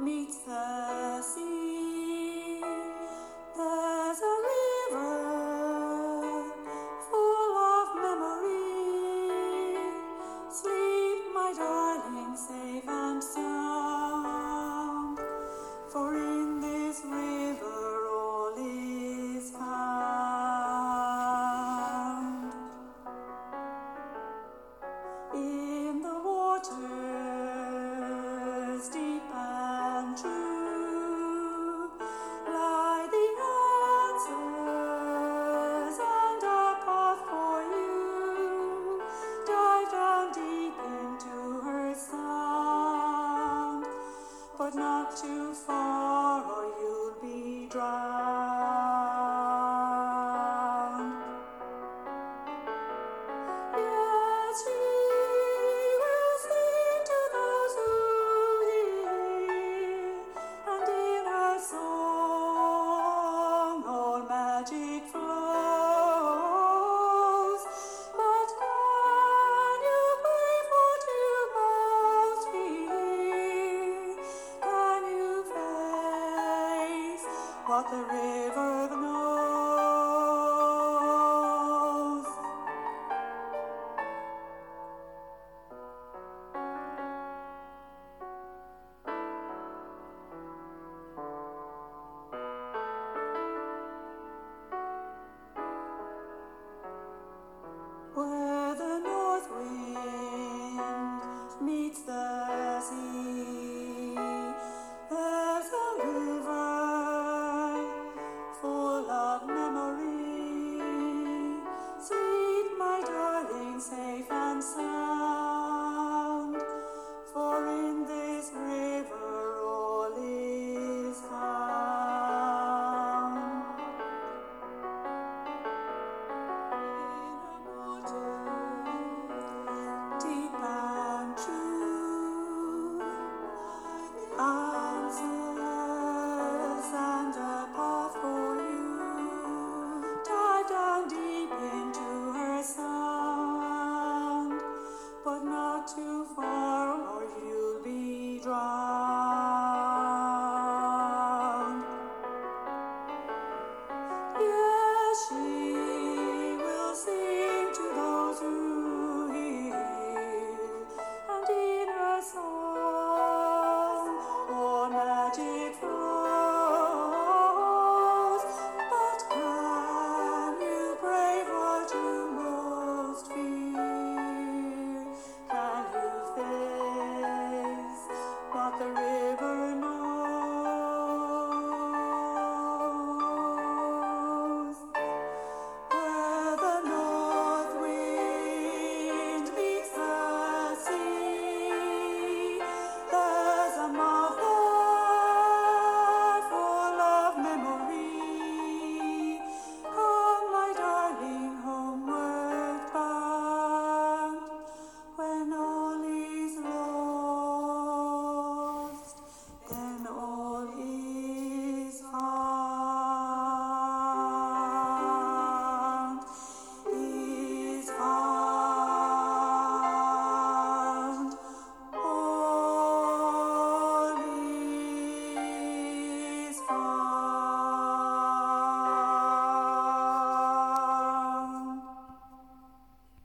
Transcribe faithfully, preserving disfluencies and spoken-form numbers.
meets the sea. There's a river full of memory. Sleep, my darling, safe and sound, for in this river all is found. In the waters deep and true lie the answers and a path for you. Dive down deep into her sound, but not too far or you'll be drowned. Yes, she will sing to those who hear, and in her song all magic flows. But can you brave what you most fear? Can you face what the river knows? Where the north wind meets the sea, there's a river full of memory. Sleep, my darling, safe and sound.